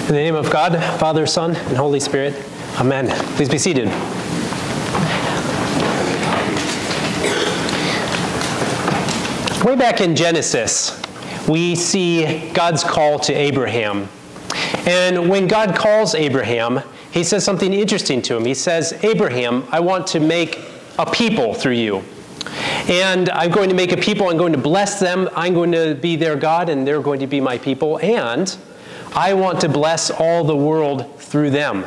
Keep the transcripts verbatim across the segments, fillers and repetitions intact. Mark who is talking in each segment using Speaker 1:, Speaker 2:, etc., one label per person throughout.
Speaker 1: In the name of God, Father, Son, and Holy Spirit, amen. Please be seated. Way back in Genesis, we see God's call to Abraham. And when God calls Abraham, he says something interesting to him. He says, Abraham, I want to make a people through you. And I'm going to make a people, I'm going to bless them, I'm going to be their God, and they're going to be my people. And I want to bless all the world through them.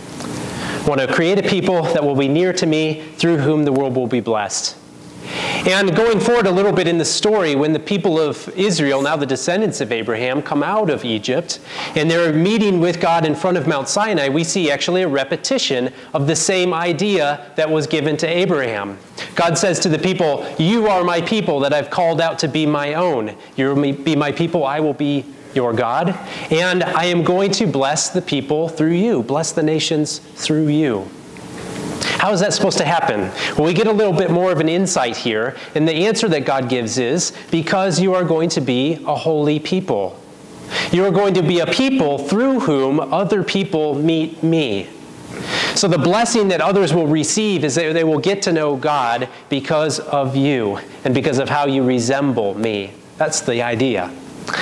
Speaker 1: I want to create a people that will be near to me, through whom the world will be blessed. And going forward a little bit in the story, when the people of Israel, now the descendants of Abraham, come out of Egypt, and they're meeting with God in front of Mount Sinai, we see actually a repetition of the same idea that was given to Abraham. God says to the people, you are my people that I've called out to be my own. You will be my people, I will be your God, and I am going to bless the people through you, bless the nations through you. How is that supposed to happen? Well, we get a little bit more of an insight here, and the answer that God gives is, because you are going to be a holy people. You are going to be a people through whom other people meet me. So the blessing that others will receive is that they will get to know God because of you, and because of how you resemble me. That's the idea.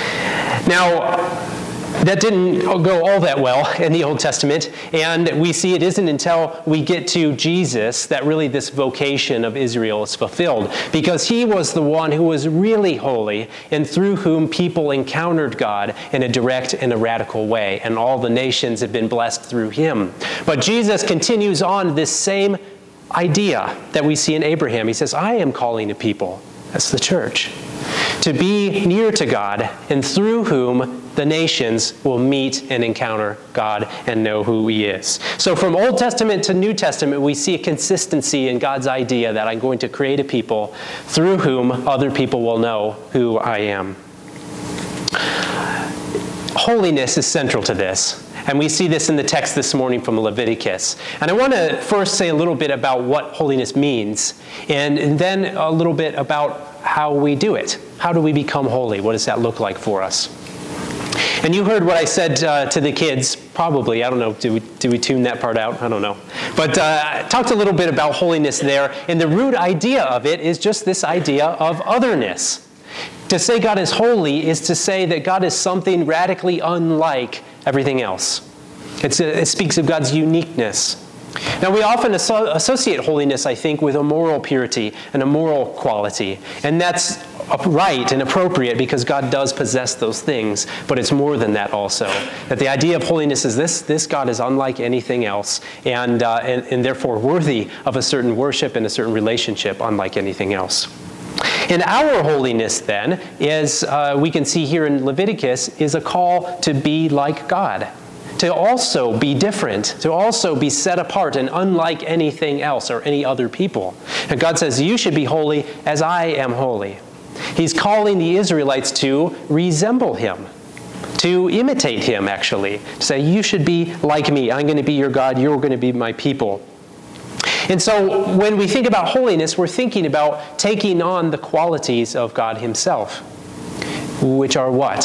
Speaker 1: Now, that didn't go all that well in the Old Testament, and we see it isn't until we get to Jesus that really this vocation of Israel is fulfilled, because he was the one who was really holy and through whom people encountered God in a direct and a radical way, and all the nations have been blessed through him. But Jesus continues on this same idea that we see in Abraham. He says, I am calling a people, that's the church, to be near to God, and through whom the nations will meet and encounter God and know who he is. So from Old Testament to New Testament, we see a consistency in God's idea that I'm going to create a people through whom other people will know who I am. Holiness is central to this. And we see this in the text this morning from Leviticus. And I want to first say a little bit about what holiness means, and, and then a little bit about how we do it. How do we become holy? What does that look like for us? And you heard what I said uh, to the kids, probably. I don't know, did we, did we tune that part out? I don't know. But uh, I talked a little bit about holiness there, and the root idea of it is just this idea of otherness. To say God is holy is to say that God is something radically unlike everything else. It's a, it speaks of God's uniqueness. Now, we often asso- associate holiness, I think, with a moral purity and a moral quality. And that's right and appropriate because God does possess those things. But it's more than that also. That the idea of holiness is this, this God is unlike anything else, and, uh, and, and therefore worthy of a certain worship and a certain relationship unlike anything else. And our holiness, then, as uh, we can see here in Leviticus, is a call to be like God, to also be different, to also be set apart and unlike anything else or any other people. And God says, you should be holy as I am holy. He's calling the Israelites to resemble him, to imitate him, actually, to say, you should be like me. I'm going to be your God. You're going to be my people. And so when we think about holiness, we're thinking about taking on the qualities of God himself, which are what?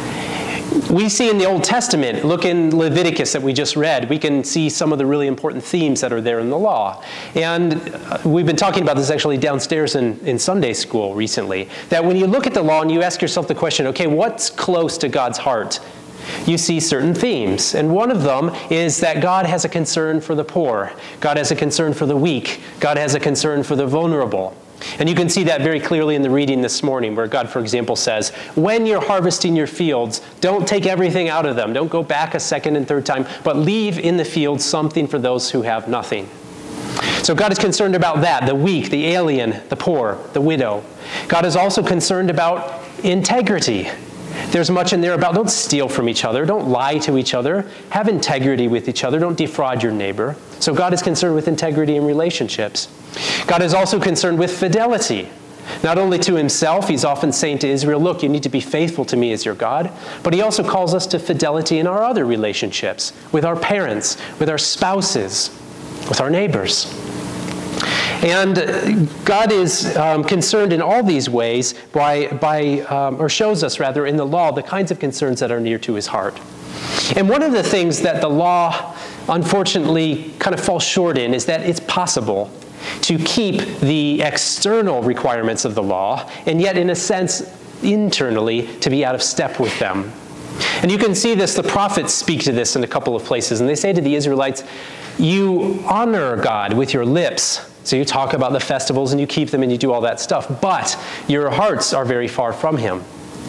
Speaker 1: We see in the Old Testament, look in Leviticus that we just read, we can see some of the really important themes that are there in the law. And we've been talking about this actually downstairs in, in Sunday school recently, that when you look at the law and you ask yourself the question, okay, what's close to God's heart? You see certain themes. And one of them is that God has a concern for the poor. God has a concern for the weak. God has a concern for the vulnerable. And you can see that very clearly in the reading this morning, where God, for example, says, when you're harvesting your fields, don't take everything out of them. Don't go back a second and third time, but leave in the field something for those who have nothing. So God is concerned about that, the weak, the alien, the poor, the widow. God is also concerned about integrity. There's much in there about don't steal from each other, don't lie to each other, have integrity with each other, don't defraud your neighbor. So God is concerned with integrity in relationships. God is also concerned with fidelity. Not only to himself, he's often saying to Israel, look, you need to be faithful to me as your God, but he also calls us to fidelity in our other relationships, with our parents, with our spouses, with our neighbors. And God is um, concerned in all these ways by, by um, or shows us rather in the law the kinds of concerns that are near to his heart. And one of the things that the law unfortunately kind of falls short in is that it's possible to keep the external requirements of the law and yet in a sense internally to be out of step with them. And you can see this, the prophets speak to this in a couple of places, and they say to the Israelites, you honor God with your lips. So you talk about the festivals and you keep them and you do all that stuff, but your hearts are very far from him.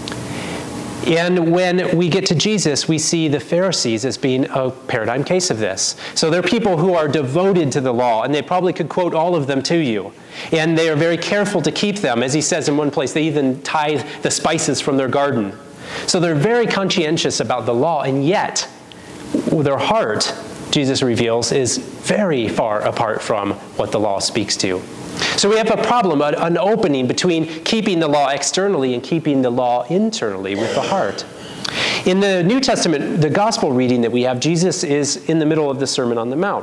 Speaker 1: And when we get to Jesus, we see the Pharisees as being a paradigm case of this. So they're people who are devoted to the law, and they probably could quote all of them to you. And they are very careful to keep them. As he says in one place, they even tithe the spices from their garden. So they're very conscientious about the law, and yet their heart, Jesus reveals, is very far apart from what the law speaks to. So we have a problem, an opening between keeping the law externally and keeping the law internally with the heart. In the New Testament, the gospel reading that we have, Jesus is in the middle of the Sermon on the Mount.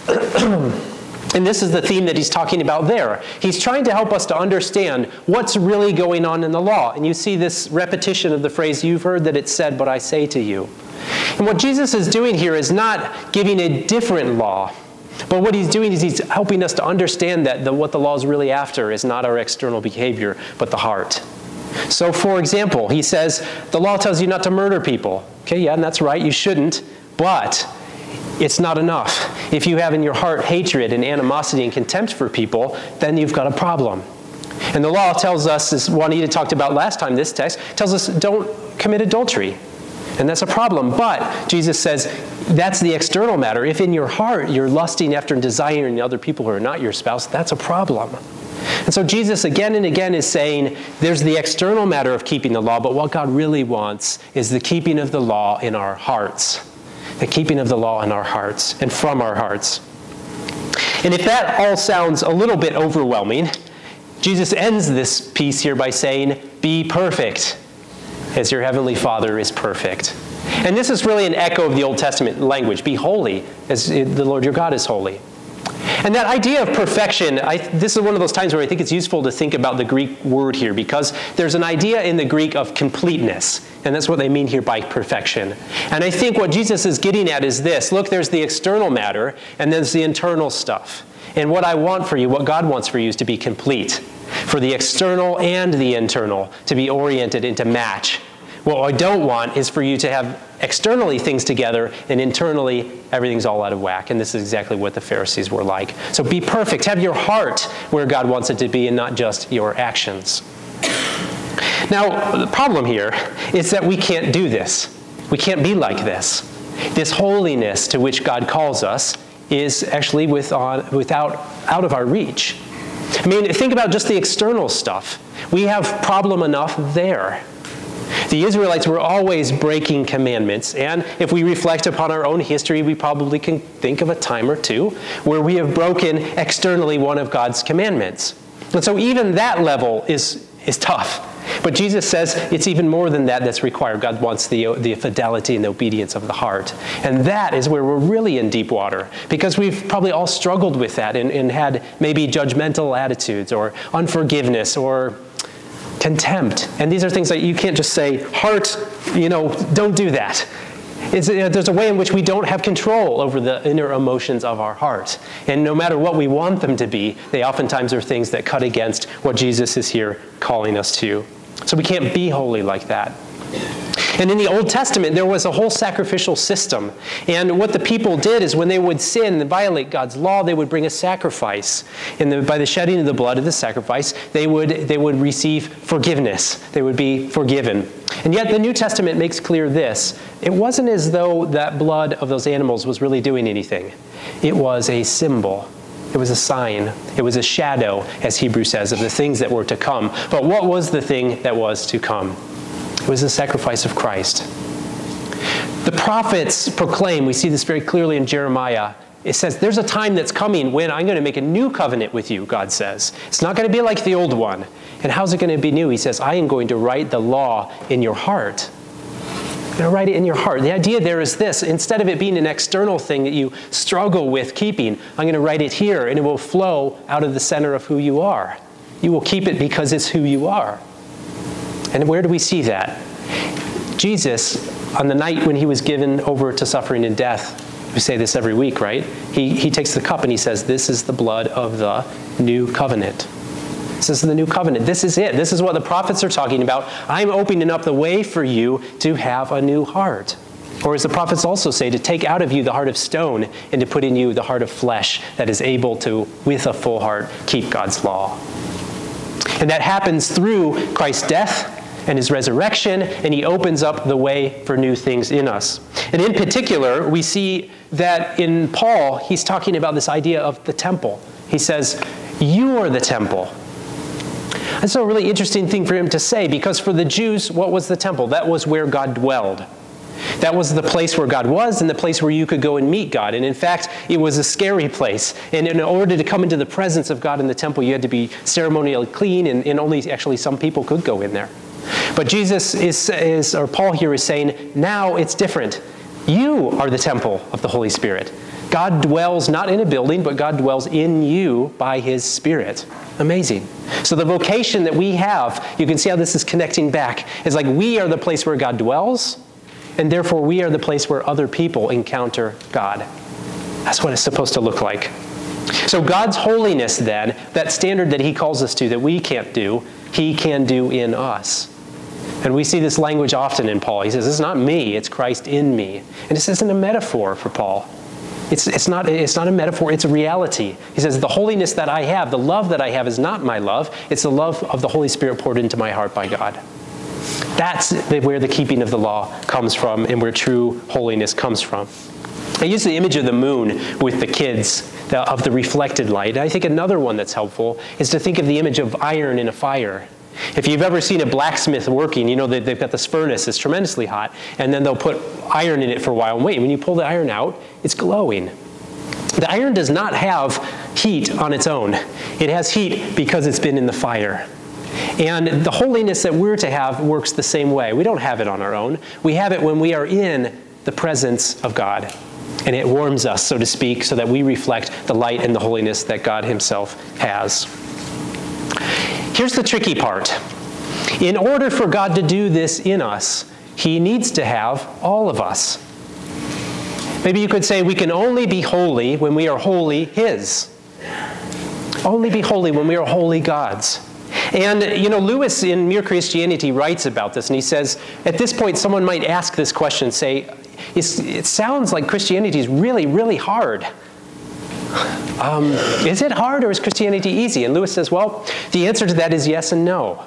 Speaker 1: And this is the theme that he's talking about there. He's trying to help us to understand what's really going on in the law. And you see this repetition of the phrase, you've heard that it's said, but I say to you. And what Jesus is doing here is not giving a different law, but what he's doing is he's helping us to understand that the, what the law is really after is not our external behavior, but the heart. So for example, he says, the law tells you not to murder people. Okay, yeah, and that's right, you shouldn't, but it's not enough. If you have in your heart hatred and animosity and contempt for people, then you've got a problem. And the law tells us, as Juanita talked about last time, this text, tells us don't commit adultery. And that's a problem. But Jesus says that's the external matter. If in your heart you're lusting after and desiring other people who are not your spouse, that's a problem. And so Jesus again and again is saying there's the external matter of keeping the law, but what God really wants is the keeping of the law in our hearts. The keeping of the law in our hearts and from our hearts. And if that all sounds a little bit overwhelming, Jesus ends this piece here by saying, be perfect as your heavenly Father is perfect. And this is really an echo of the Old Testament language. Be holy as the Lord your God is holy. And that idea of perfection, I, this is one of those times where I think it's useful to think about the Greek word here, because there's an idea in the Greek of completeness. And that's what they mean here by perfection. And I think what Jesus is getting at is this. Look, there's the external matter, and there's the internal stuff. And what I want for you, what God wants for you, is to be complete. For the external and the internal to be oriented and to match. What I don't want is for you to have externally things together and internally everything's all out of whack. And this is exactly what the Pharisees were like. So be perfect. Have your heart where God wants it to be and not just your actions. Now, the problem here is that we can't do this. We can't be like this. This holiness to which God calls us is actually with on, without, out of our reach. I mean, think about just the external stuff. We have problem enough there. The Israelites were always breaking commandments, and if we reflect upon our own history, we probably can think of a time or two where we have broken externally one of God's commandments. And so even that level is, is tough. But Jesus says it's even more than that that's required. God wants the, the fidelity and the obedience of the heart. And that is where we're really in deep water, because we've probably all struggled with that and, and had maybe judgmental attitudes or unforgiveness or contempt. And these are things that you can't just say, heart, you know, don't do that. It's, you know, there's a way in which we don't have control over the inner emotions of our heart. And no matter what we want them to be, they oftentimes are things that cut against what Jesus is here calling us to. So we can't be holy like that. And in the Old Testament, there was a whole sacrificial system. And what the people did is when they would sin and violate God's law, they would bring a sacrifice. And the, by the shedding of the blood of the sacrifice, they would, they would receive forgiveness. They would be forgiven. And yet the New Testament makes clear this. It wasn't as though that blood of those animals was really doing anything. It was a symbol. It was a sign. It was a shadow, as Hebrews says, of the things that were to come. But what was the thing that was to come? It was the sacrifice of Christ. The prophets proclaim, we see this very clearly in Jeremiah, it says, there's a time that's coming when I'm going to make a new covenant with you, God says. It's not going to be like the old one. And how's it going to be new? He says, I am going to write the law in your heart. You're going to write it in your heart. The idea there is this. Instead of it being an external thing that you struggle with keeping, I'm going to write it here, and it will flow out of the center of who you are. You will keep it because it's who you are. And where do we see that? Jesus, on the night when he was given over to suffering and death, we say this every week, right? He, he takes the cup and he says, this is the blood of the new covenant. This is the new covenant. This is it. This is what the prophets are talking about. I'm opening up the way for you to have a new heart. Or as the prophets also say, to take out of you the heart of stone and to put in you the heart of flesh that is able to, with a full heart, keep God's law. And that happens through Christ's death and his resurrection, and he opens up the way for new things in us. And in particular, we see that in Paul, he's talking about this idea of the temple. He says, you are the temple. That's a really interesting thing for him to say, because for the Jews, what was the temple? That was where God dwelled. That was the place where God was and the place where you could go and meet God. And in fact, it was a scary place. And in order to come into the presence of God in the temple, you had to be ceremonially clean, and, and only actually some people could go in there. But Jesus is, is, or Paul here is saying, now it's different. You are the temple of the Holy Spirit. God dwells not in a building, but God dwells in you by his Spirit. Amazing. So the vocation that we have, you can see how this is connecting back, is like we are the place where God dwells, and therefore we are the place where other people encounter God. That's what it's supposed to look like. So God's holiness then, that standard that he calls us to that we can't do, he can do in us. And we see this language often in Paul. He says, it's not me, it's Christ in me. And this isn't a metaphor for Paul. It's, it's, not, it's not a metaphor, it's a reality. He says, the holiness that I have, the love that I have is not my love, it's the love of the Holy Spirit poured into my heart by God. That's where the keeping of the law comes from and where true holiness comes from. I use the image of the moon with the kids, the, of the reflected light. I think another one that's helpful is to think of the image of iron in a fire. If you've ever seen a blacksmith working, you know that they've got this furnace that's tremendously hot, and then they'll put iron in it for a while. And wait, when you pull the iron out, it's glowing. The iron does not have heat on its own. It has heat because it's been in the fire. And the holiness that we're to have works the same way. We don't have it on our own. We have it when we are in the presence of God. And it warms us, so to speak, so that we reflect the light and the holiness that God himself has. Here's the tricky part. In order for God to do this in us, he needs to have all of us. Maybe you could say we can only be holy when we are wholly his. Only be holy when we are wholly God's. And, you know, Lewis in Mere Christianity writes about this, and he says, at this point, someone might ask this question, say, it sounds like Christianity is really, really hard. Um, is it hard or is Christianity easy? And Lewis says, well, the answer to that is yes and no.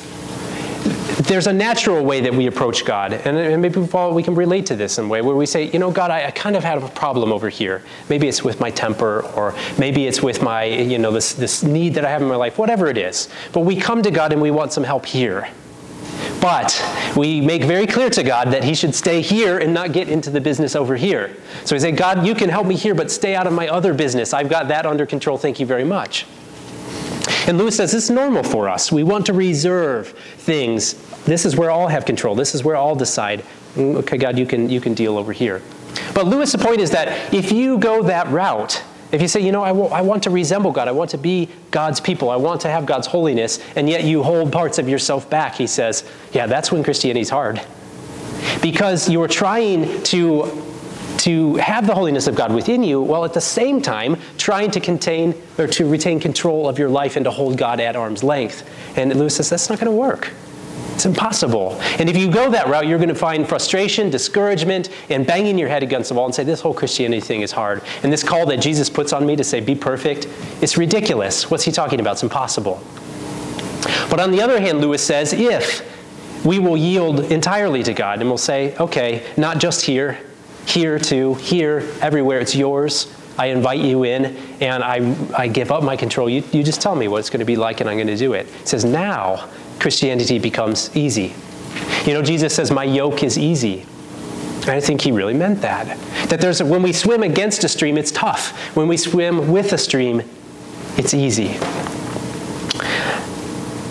Speaker 1: There's a natural way that we approach God, and maybe we can relate to this in a way where we say, you know, God, I, I kind of have a problem over here. Maybe it's with my temper, or maybe it's with my, you know, this, this need that I have in my life, whatever it is. But we come to God and we want some help here. But we make very clear to God that he should stay here and not get into the business over here. So we say, God, you can help me here, but stay out of my other business. I've got that under control. Thank you very much. And Lewis says this is normal for us. We want to reserve things. This is where all have control. This is where all decide, okay, God, you can, you can deal over here. But Lewis' point is that if you go that route, if you say, you know, I, w- I want to resemble God, I want to be God's people, I want to have God's holiness, and yet you hold parts of yourself back, he says, yeah, that's when Christianity is hard. Because you're trying to, to have the holiness of God within you, while at the same time trying to contain or to retain control of your life and to hold God at arm's length. And Lewis says, that's not going to work. It's impossible. And if you go that route, you're going to find frustration, discouragement, and banging your head against the wall and say, this whole Christianity thing is hard. And this call that Jesus puts on me to say, be perfect, it's ridiculous. What's he talking about? It's impossible. But on the other hand, Lewis says, if we will yield entirely to God and we'll say, okay, not just here, here too, here, everywhere, it's yours. I invite you in, and I, I give up my control. You, you just tell me what it's going to be like, and I'm going to do it. It says, now Christianity becomes easy. You know, Jesus says, my yoke is easy. And I think he really meant that. That there's a, when we swim against a stream, it's tough. When we swim with a stream, it's easy.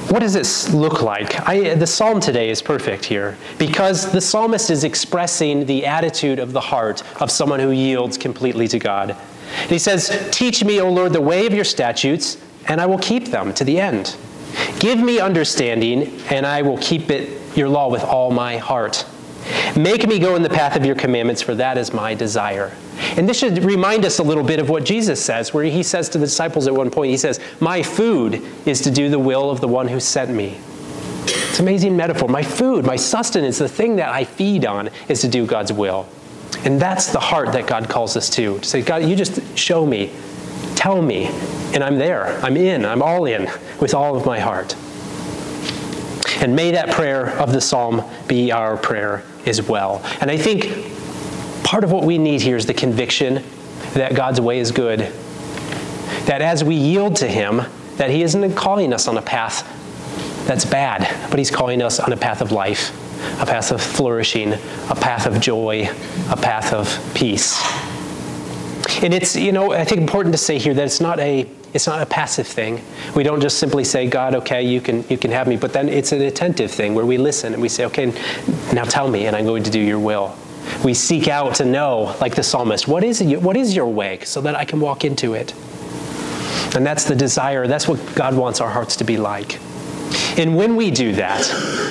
Speaker 1: what does this look like? I, the psalm today is perfect here because the psalmist is expressing the attitude of the heart of someone who yields completely to God. And he says, "Teach me, O Lord, the way of your statutes, and I will keep them to the end. Give me understanding, and I will keep it, your law with all my heart. Make me go in the path of your commandments, for that is my desire." And this should remind us a little bit of what Jesus says, where he says to the disciples at one point, he says, "My food is to do the will of the one who sent me." It's an amazing metaphor. My food, my sustenance, the thing that I feed on is to do God's will. And that's the heart that God calls us to. To say, "God, you just show me, tell me, and I'm there. I'm in. I'm all in with all of my heart." And may that prayer of the psalm be our prayer as well. And I think part of what we need here is the conviction that God's way is good. That as we yield to him, that he isn't calling us on a path that's bad, but he's calling us on a path of life, a path of flourishing, a path of joy, a path of peace. And it's, you know, I think important to say here that it's not a it's not a passive thing. We don't just simply say, "God, okay, you can you can have me," but then it's an attentive thing where we listen and we say, "Okay, now tell me, and I'm going to do your will." We seek out to know, like the psalmist, what is it, what is your way, so that I can walk into it. And that's the desire. That's what God wants our hearts to be like. And when we do that,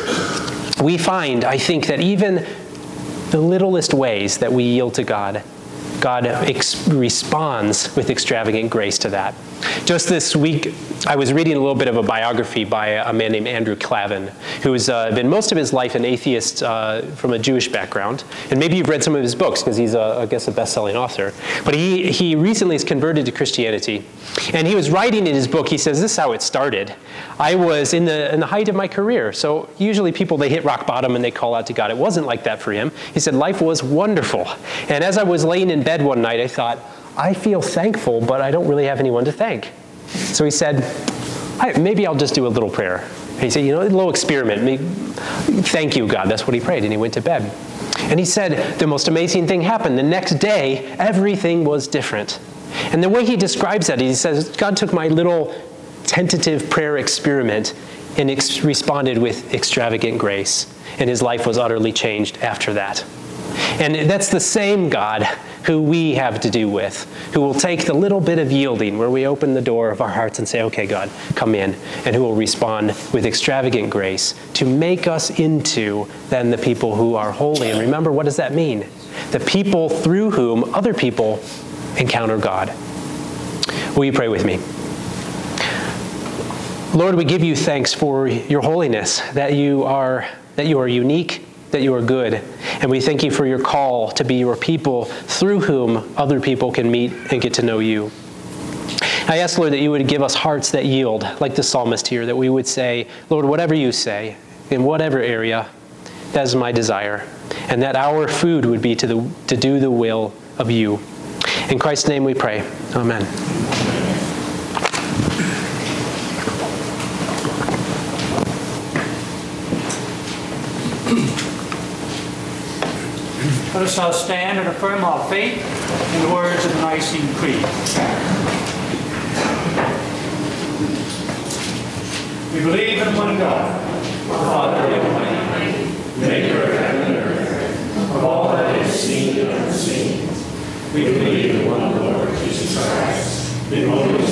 Speaker 1: we find, I think, that even the littlest ways that we yield to God, God ex- responds with extravagant grace to that. Just this week, I was reading a little bit of a biography by a man named Andrew Klavan, who's uh, been most of his life an atheist uh, from a Jewish background. And maybe you've read some of his books because he's, a, I guess, a best-selling author. But he, he recently is converted to Christianity. And he was writing in his book, he says, "This is how it started. I was in the, in the height of my career. So usually people, they hit rock bottom and they call out to God. It wasn't like that for him. He said, life was wonderful. And as I was laying in bed one night, I thought, I feel thankful, but I don't really have anyone to thank. So he said, I, maybe I'll just do a little prayer." And he said, you know, a little experiment. Maybe, thank you, God. That's what he prayed, and he went to bed. And he said, the most amazing thing happened. The next day, everything was different. And the way he describes that, he says, God took my little tentative prayer experiment and ex- responded with extravagant grace. And his life was utterly changed after that. And that's the same God who we have to do with, who will take the little bit of yielding where we open the door of our hearts and say, "Okay, God, come in," and who will respond with extravagant grace to make us into then the people who are holy. And remember, what does that mean? The people through whom other people encounter God. Will you pray with me? Lord, we give you thanks for your holiness, that you are that you are unique, that you are good. And we thank you for your call to be your people through whom other people can meet and get to know you. I ask, Lord, that you would give us hearts that yield, like the psalmist here, that we would say, "Lord, whatever you say, in whatever area, that is my desire." And that our food would be to, the, to do the will of you. In Christ's name we pray. Amen.
Speaker 2: Let us now stand and affirm our faith in the words of the Nicene Creed. We believe in one God, Father Almighty, maker of heaven and earth, of all that is seen and unseen. We believe in one Lord Jesus Christ, the only